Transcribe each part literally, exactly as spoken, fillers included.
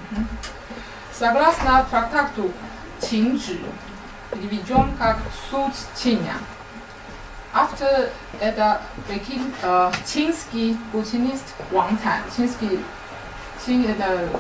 Согласно трактату «Чинзhi», переведен как «Суть чиня». Автор — это пекин, э, чинский бутинист Ван Тань. Чинский, чин — это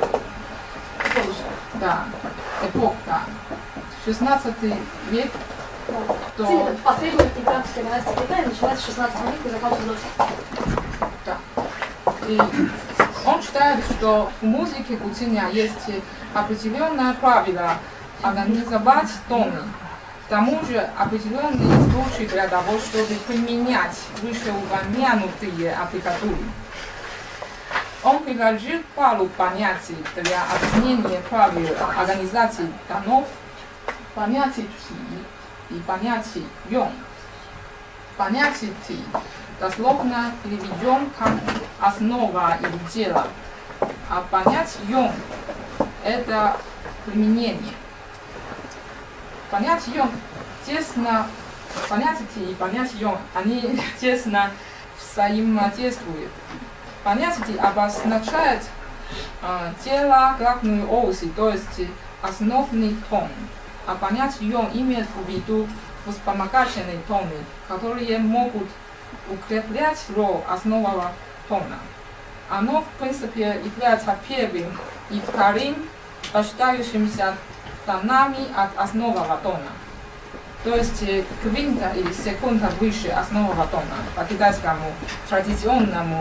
да, эпох, да. шестнадцатый век. То... Цинь — это последняя императорская династия Китая, начинается с шестнадцатого века и заканчивается двадцатым. Да. И он считает, что в музыке Гуциня есть определенное правило организовать тоны. К тому же определенные случаи для того, чтобы применять вышеупомянутые аппликатуры. Он предложил пару понятий для объяснения правил организации тонов, понятие «ти» и понятие «йон». Понятие «ти» дословно переведем как «основа» или «дело», а понятие «йон» — это применение. Понятие «йон» тесно, понятие «ти» и понятие «йон», они тесно взаимодействуют. Понятие «ти» обозначает э, тело, главную ось, то есть основный тон, а понятие «йон» имеет в виду вспомогательные тоны, которые могут укреплять роль основного тона. Оно, в принципе, является первым и вторым рождающимися тонами от основного тона. То есть квинта или секунда выше основного тона, по китайскому традиционному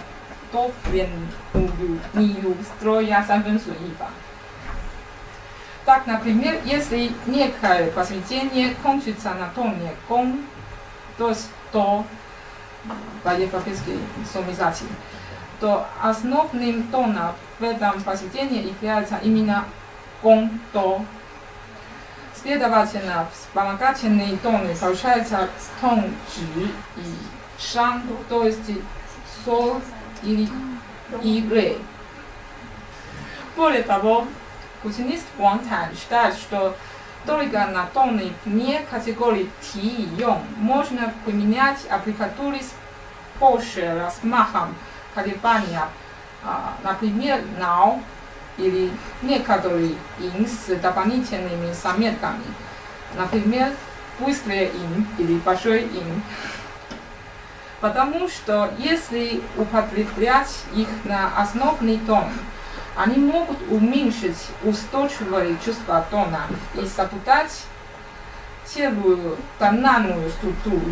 изготовлению строя самвенсуива. Так, например, если некое произведение кончится на тоне гон, то есть до по европейской суммизации, то основным тоном в этом произведении является именно гон, до. Следовательно, вспомогательные тоны получаются тон жи и шан, то есть соль или и ре. Более того, бутинист Ван Тань считает, что только на тоны вне категории «ти» и «йон» можно применять аппликатуры с большим размахом колебания, например, «нау» или некоторые «ин» с дополнительными заметками, например, «быстрый ин» или «большой ин». Потому что если употреблять их на основный тон, они могут уменьшить устойчивое чувство тона и запутать целую тональную структуру.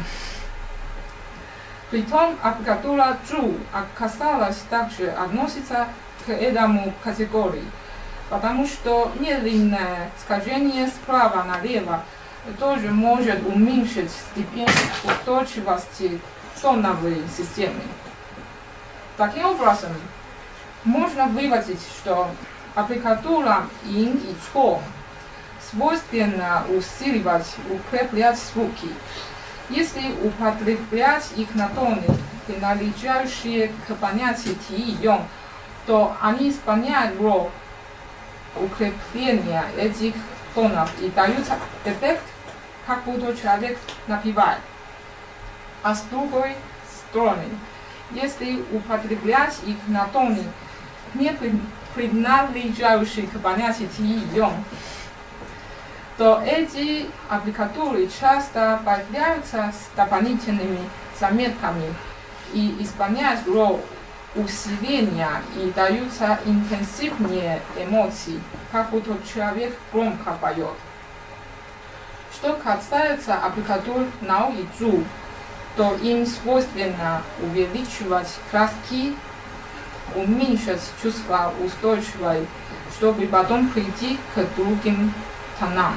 Притом аппликатура «джу» оказалась также относится к этому категории, потому что недлинное скольжение справа налево тоже может уменьшить степень устойчивости тоновой системы. Таким образом, можно выводить, что аппликатура «ин» и «чхо» свойственно усиливать, укреплять звуки. Если употреблять их на тоны, принадлежащие к понятию «ти» и «йон», то они исполняют роль укрепления этих тонов и дают эффект, как будто человек напевает. А с другой стороны, если употреблять их на тоны, не принадлежащие к понятию «ти» и «йон», то эти аппликатуры часто появляются с дополнительными заметками и исполняют роль усиления и даются интенсивнее эмоций, как будто человек громко поет. Что касается аппликатур «нау» и «джу», то им свойственно увеличивать краски, уменьшить чувство устойчивой, чтобы потом прийти к другим тонам.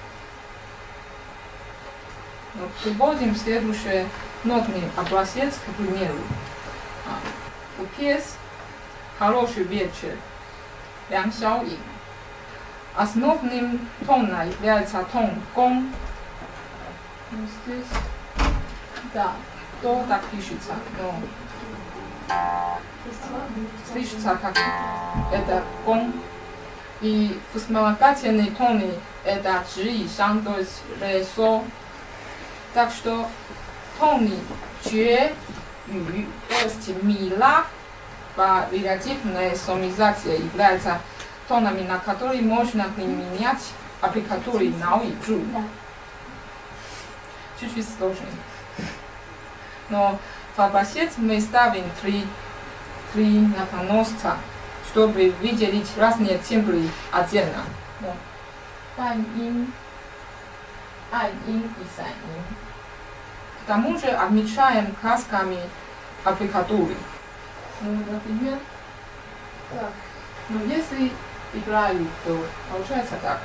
Приводим следующий нотный образец, к примеру. У пьес «Хороший вечер» Лян Сяоин. Основным тоном является тон гон. Здесь, да, то так пишется, но слышится как это гон. И вспомогательные тоны это жи и шан, то есть ре, со. Так что тоны жue, ю, то есть ми, ла по релятивной суммизации является тонами, на которые можно применять аппликатуры now и true. Да. Чуть-чуть сложнее. Но в образец мы ставим три, три нотоносца, чтобы выделить разные тембры отдельно. Фан ин, ай ин и сан ин. К тому же отмечаем красками аппликатуры. Ну, например, так. Но если играю, то получается так.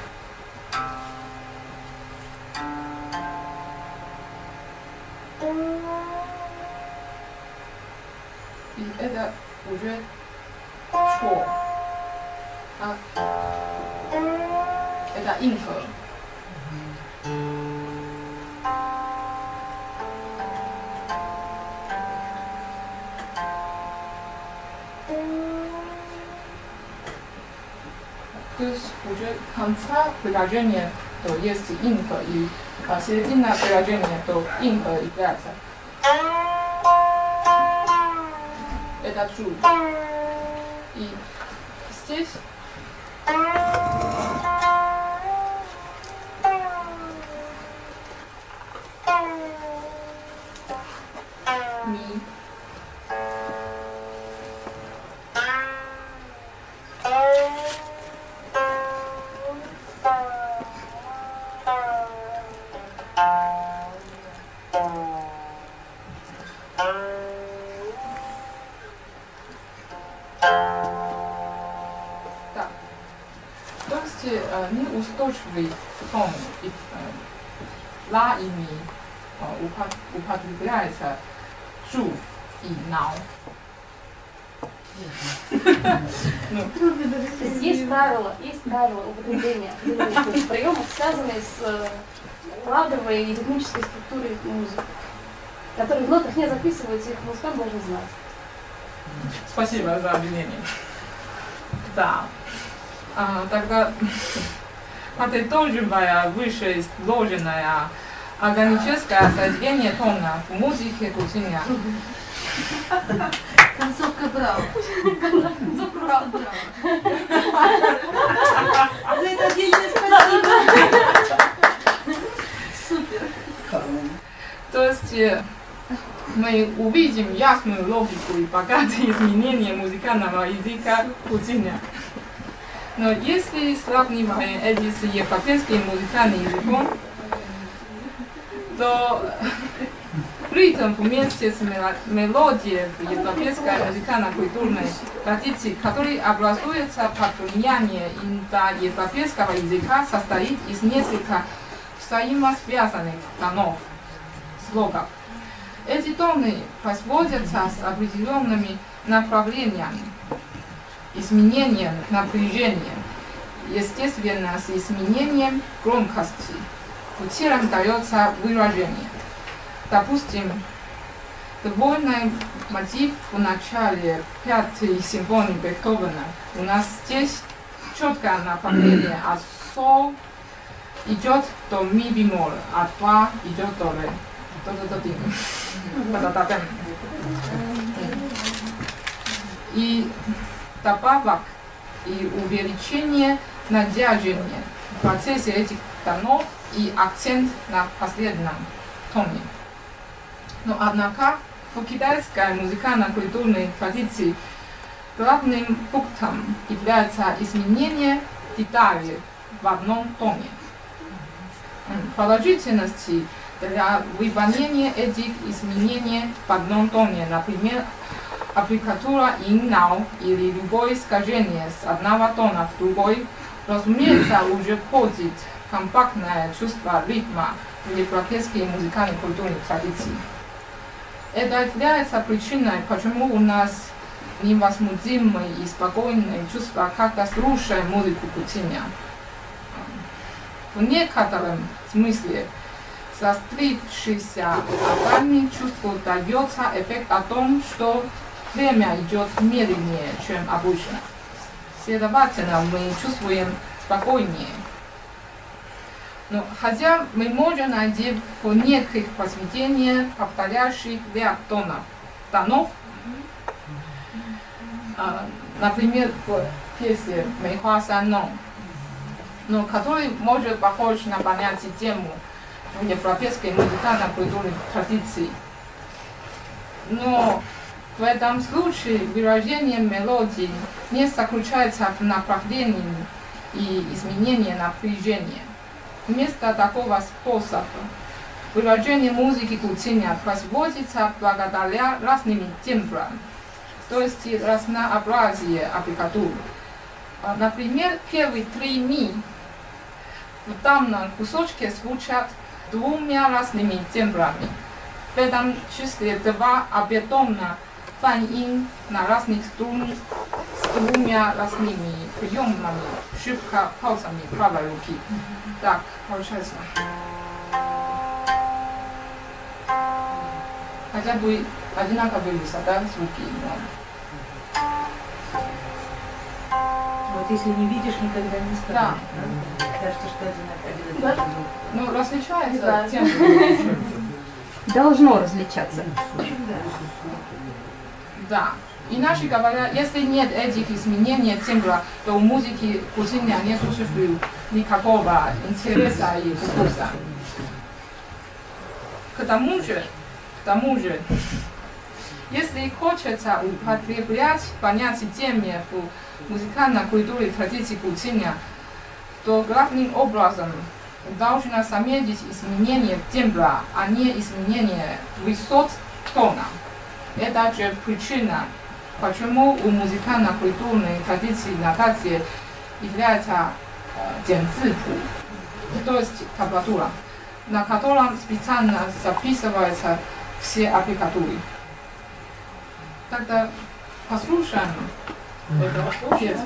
И это уже чо. А это инхэ. То есть уже конца предложения то есть инхэ, и а середина предложения то инхэ является. Это true. И здесь ми. Так. То есть э, неустойчивый тон и, э, ла и ми э, употребляется true и now. То есть есть правила, есть правила употребления приемов, связанные с кладовой и ритмической структурой музыки, которые в нотах не записываются, их музыкант должен знать. Спасибо за объяснение. Да. А, тогда подытоживая вышеизложенное органическое соединение тона в музыке Куценя. Концовка браво. Концовка браво. За это отдельное спасибо. Супер. То есть мы увидим ясную логику и богатые изменения музыкального языка Куценя. Но если сравниваем эти с европейским музыкальным языком, то ритм вместе с мелодией в европейской музыкально-культурной традиции, который образуется под влиянием индоевропейского языка, состоит из нескольких взаимосвязанных тонов, слогов. Эти тоны воспроизводятся с определенными направлениями, изменением напряжения, естественно, с изменением громкости. Путем дается выражение. Допустим, довольный мотив в начале пятой симфонии Бетховена. У нас здесь четкое направление, от соль идет до ми бемоль, от фа идет до ре. И добавок и увеличение надежения в процессе этих тонов и акцент на последнем тоне. Но однако в китайской музыкально-культурной традиции главным пунктом является изменение деталей в одном тоне. Положительности для выполнения этих изменений в одном тоне, например, аппликатура in-now или любое искажение с одного тона в другой, разумеется, уже входит компактное чувство ритма в европейской музыкальной культурной традиции. Это является причиной, почему у нас невозмутимое и спокойное чувство, когда слушаем музыку Куценя. В некотором смысле заострившийся органный чувство дается эффект о том, что время идет медленнее, чем обычно. Следовательно, мы чувствуем спокойнее. Но хотя мы можем найти в неких произведениях повторяющих ряд тонов, тонов, например, в песни «梅花三弄», но который может похож на понятие тему в европейской музыкальной культурной традиции. Но в этом случае выражение мелодии не заключается в направлении и изменении напряжения. Вместо такого способа выражение музыки гуциня производится благодаря разным тембрам, то есть разнообразие аппликатур. Например, первые три ми в данном кусочке звучат двумя разными тембрами. В этом числе два объедомно фан-ин на разных струн с двумя разными приемами, шибко паузами правой руки. Так, получается. Хотя бы одинаковые высота звуки. Но... Вот если не видишь, никогда не скажешь. Да. Кажется, что одинаково. Ну, различается Да. тембр. Должно различаться. Да. Иначе говоря, если нет этих изменений тембра, то у музыки гуциня не существует никакого интереса и вкуса. К тому же, к тому же, если хочется употреблять понятие темы в музыкальной культуре традиции гуциня, то главным образом должно заметить изменение тембра, а не изменение высот тона. Это же причина, почему у музыкально-культурной традиции нотации является генцзипу, то есть табатура, на котором специально записываются все аппликатуры. Тогда послушаем это песню.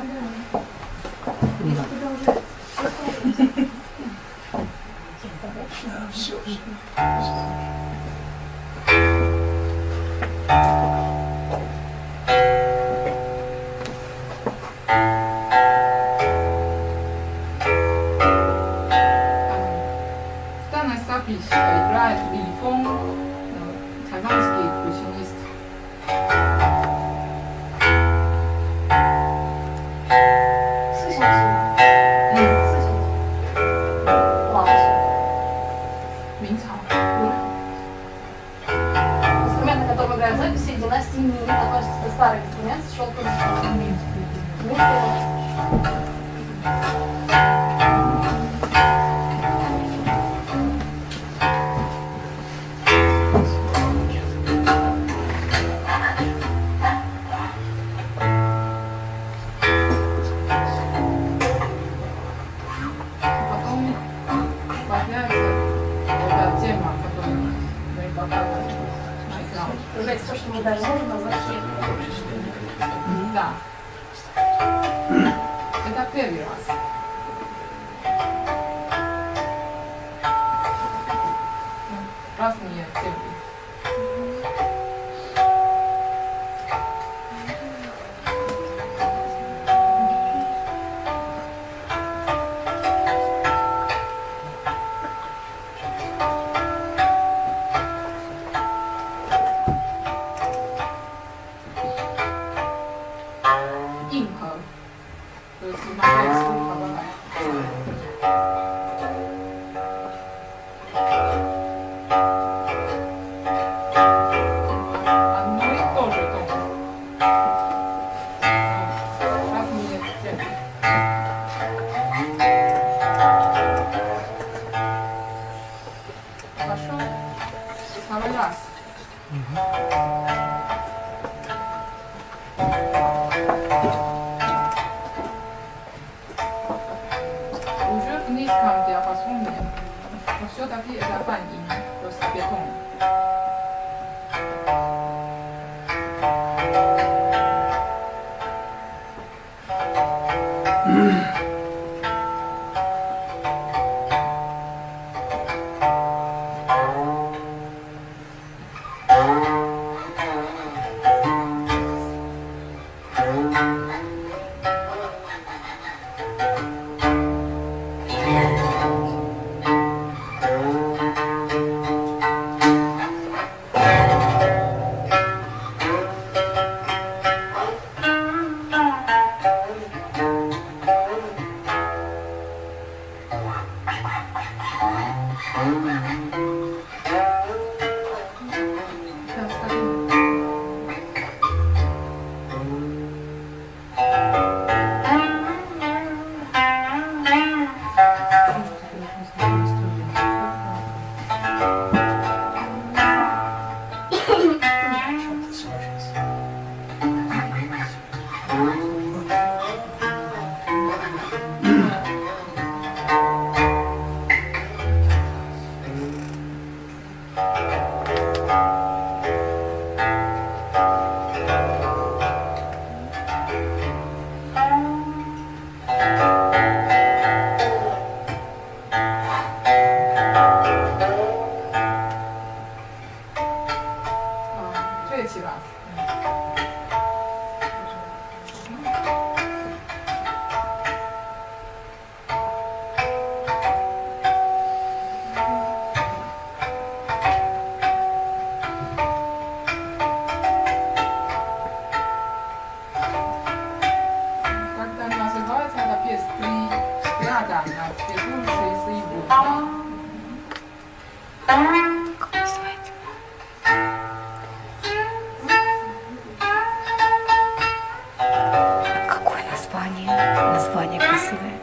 Данная запись играет Ли Фeng, тайванский перкуссионист. Инструмент, на котором играют записи, династии Ми, относится к старый инструмент с шелковым шнуром. Потом появляется эта тема, которую мы показывали на экране. Появляется то, что мы даже можем назвать темой. Да. Это первый раз. Разные темы.硬核，就是马来西亚的。А ну и тоже тоже. Разные темы. Хорошо. Второй раз. Уже в низком диапазоне, но все-таки это фан-ин, просто бетон. Mm-hmm. 感啊，结束谁是一部分。 Какое название? Название красивое.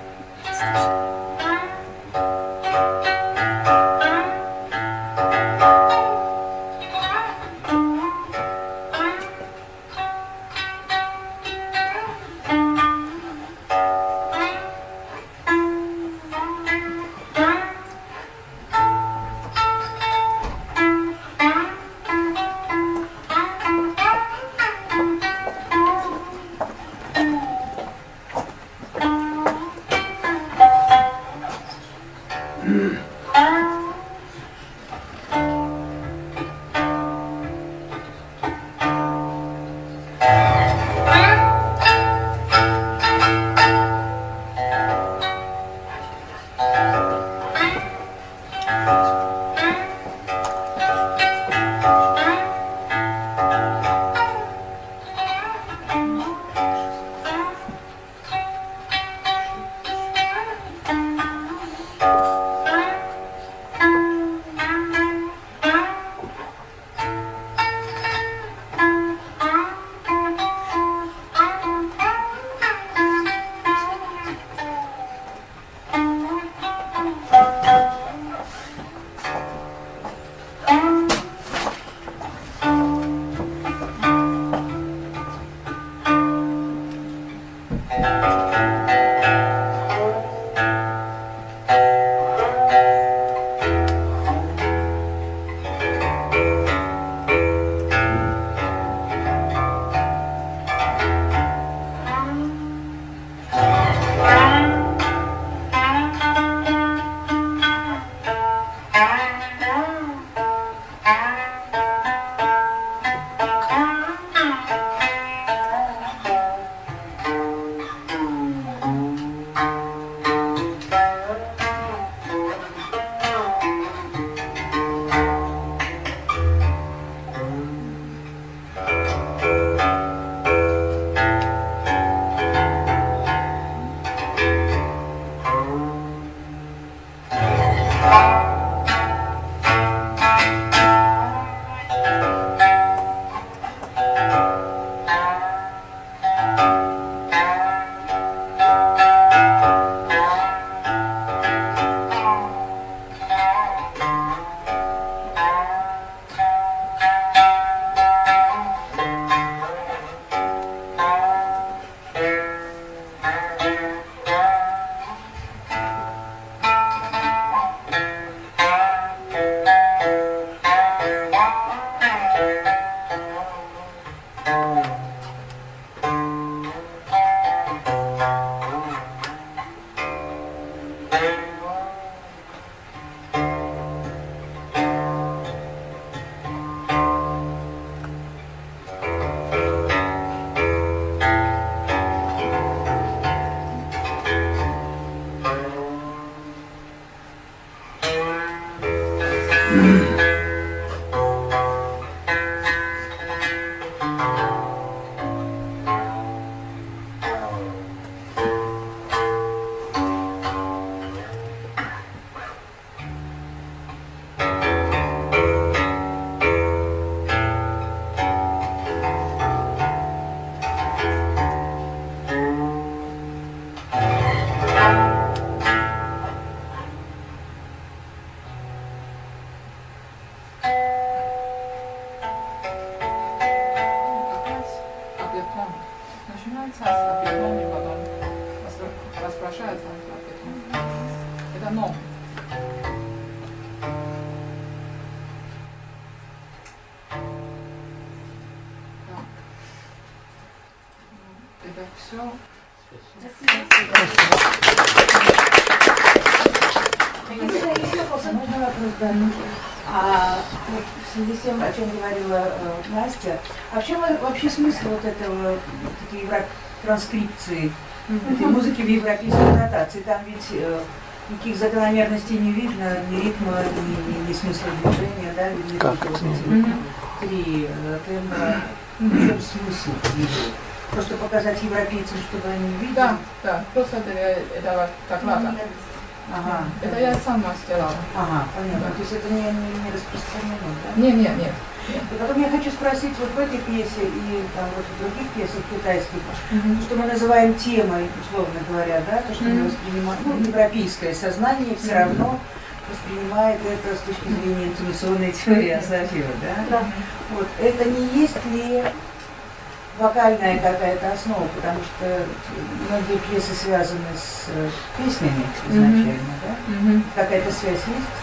Начинается с опеком, и потом распрошается опеком. Это но. Это все. Можно вопрос, да? А вот в связи с тем, о чем говорила э, Настя, а в чем вообще смысл вот этого, вот этой евро... транскрипции, mm-hmm. этой музыки в европейской нотации? Там ведь э, никаких закономерностей не видно, ни ритма, ни, ни, ни смысла движения, да? Видно только вот эти mm-hmm. три э, тембра. В чем смысл его? просто показать европейцам, чтобы они видели? Да, да, просто для этого доклада. Ага. Это я сама сделала. Ага, понятно. Да. То есть это не, не, не распространено, да? Нет, нет, нет. И потом я хочу спросить вот в этой пьесе и там, вот в других пьесах китайских, Мгм. что мы называем темой, условно говоря, да, то, что мы Мгм. воспринимаем, ну, европейское сознание все равно воспринимает это с точки зрения интуиционной теории Азафира, да? Да. Вот, это не есть ли вокальная какая-то основа, потому что многие пьесы связаны с э, песнями изначально, да? Мгм. Какая-то связь есть?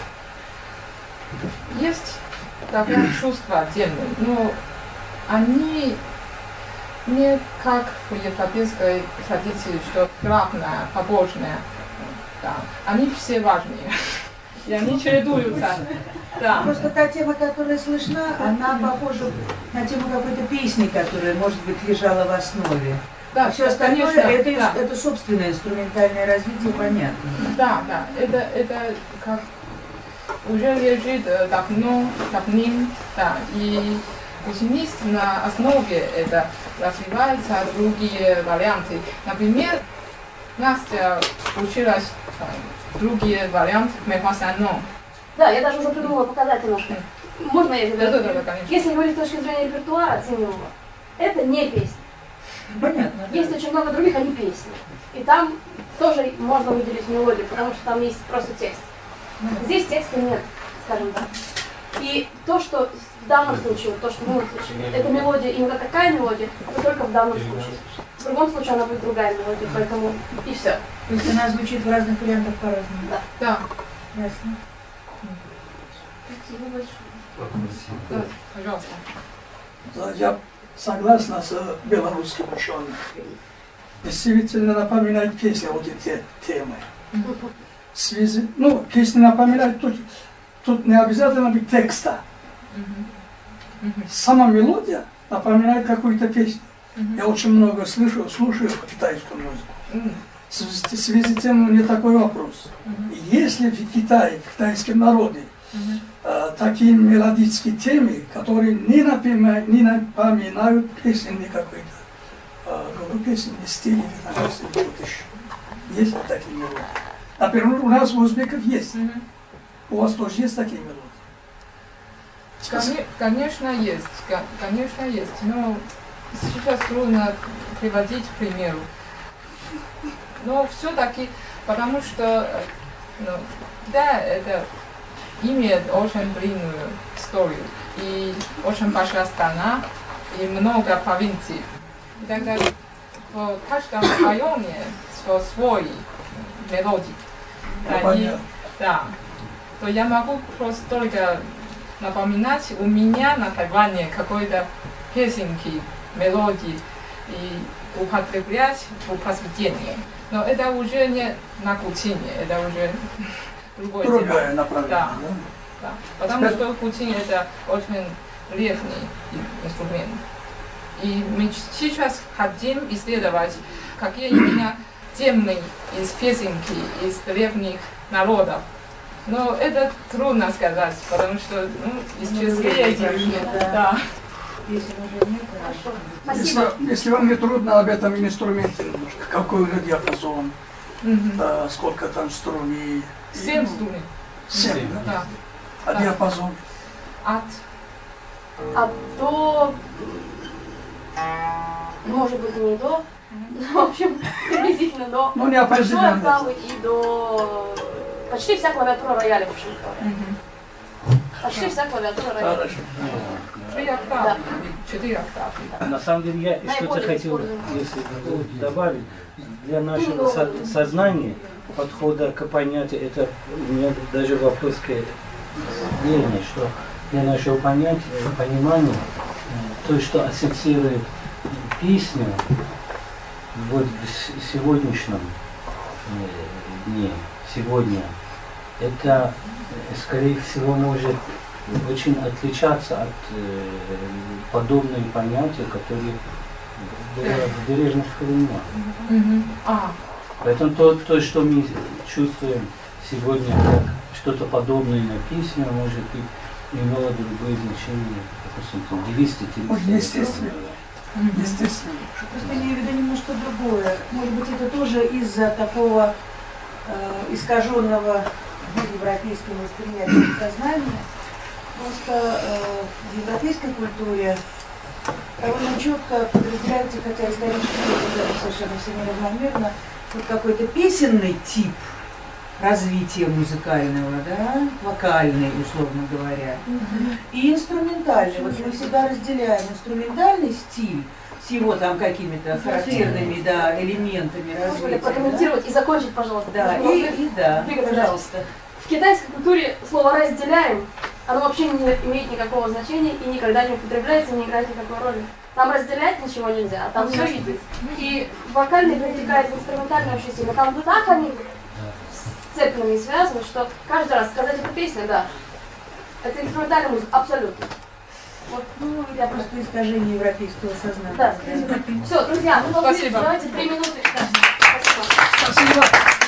Есть такое чувство отдельное, но они не как в европейской традиции, что главное, побочное. Да. Они все важные. И они чередуются. Да. Просто та тема, которая слышна, она похожа на тему какой-то песни, которая, может быть, лежала в основе. Да, А все остальное, конечно, это, да. это собственное инструментальное развитие, понятно. Да, да, это, это как уже лежит э, давно, давним, да, и вниз на основе это развиваются другие варианты. Например, Настя училась э, другие варианты Мэхуасано. Да, я даже уже придумала показать немножко. Можно я Да, тебе? да, да, конечно. Если говорить с точки зрения репертуара оцениваемого, это не песня. Понятно. да. Есть очень много других, они песни. И там тоже можно выделить мелодию, потому что там есть просто текст. Здесь текста нет, скажем так. И то, что в данном случае, вот то, что мы услышали, это мелодия, именно такая мелодия, это только в данном случае. В другом случае она будет другая мелодия, поэтому и все. То есть она звучит в разных вариантах по-разному. Да. Да, Ясно. Спасибо большое. да, пожалуйста. Да, я согласна с белорусским ученым. Действительно напоминает песня вот эти темы. Связи, ну, песня напоминает, тут, тут не обязательно быть текста. Мгм. Мгм. Сама мелодия напоминает какую-то песню. Мгм. Я очень много слышу, слушаю китайскую музыку. М. В связи- в связи с тем у меня такой вопрос. Мгм. Если в Китае, в китайском народе, Мгм. э, такие мелодические темы, которые не напоминают, не напоминают песни какой-то, э, какой песенный стиль или там, если что-то еще. Есть ли такие мелодии? Например, у нас в узбеков есть. Мгм. У вас тоже есть такие мелодии? Коне- Конечно, есть, ко- конечно, есть, но сейчас трудно приводить к примеру. Но все-таки, потому что, э, ну, да, это имеет очень длинную историю, и очень большая страна, и много провинций. И тогда в каждом районе свой, свой мелодий. Ну, Да, и, понятно. да, то я могу просто только напоминать у меня на Тайване какой-то песенки, мелодии и употреблять в произведении. Но это уже не на кутине, это уже другое дело. Другое направление, Да. да? Да. Потому что кутин это очень древний инструмент. И мы сейчас хотим исследовать, какие именно темы из песенки, из древних народов. Но это трудно сказать, потому что ну, из числа этих, Да. да. Если уже нет, Хорошо. Если, Спасибо. если вам не трудно об этом инструменте немножко, какой у него диапазон, Мгм. э, сколько там струн и... Семь струны. Семь, да? Да. А Да. диапазон? От А до... Может быть, не до. В общем, приблизительно до Ну, не большой определенно. октавы и до... Почти вся клавиатура рояля, в общем говоря. мгм. Почти вся клавиатура рояля. Хорошо. три октавы, четыре октавы. На самом деле я что-то Наиболее хотел, используемый. если добавить, для нашего со- сознания, подхода к понятию, это у меня даже вопрос к зрению, что для нашего понятия, понимания, э, то, что ассоциирует песню вот в с- сегодняшнем э, дне, сегодня, это, э, скорее всего, может очень отличаться от э, подобных понятий, которые были в древних временах. Мгм. А, Поэтому то, то, что мы чувствуем сегодня как что-то подобное на песню, может быть, имело другое значение, допустим, там, двести-триста Ну, лет естественно. назад. естественно. Просто имею в виду немножко другое. Может быть, это тоже из-за такого э, искаженного европейским восприятием сознания. Просто э, в европейской культуре довольно четко подразделяется, хотя исторически это совершенно все неравномерно, вот какой-то песенный тип развития музыкального, да, вокальный, условно говоря, mm-hmm. и инструментальный. Вот мы всегда разделяем инструментальный стиль с его там какими-то характерными, да, элементами развития. Можно прокомментировать да? и закончить, пожалуйста. Да, и, и да, пожалуйста. В китайской культуре слово «разделяем», оно вообще не имеет никакого значения и никогда не употребляется, не играет никакой роли. Там разделять ничего нельзя, а там все видеть. И вокальный перетекает в инструментальный очень сильно. Там так они сцеплены и связаны, что каждый раз сказать эту песню, да, это инструментальная музыка, абсолютно. Вот, ну, я просто искажение европейского сознания. Да, все, друзья, мы должны, Спасибо. давайте три минуты. Спасибо. Спасибо.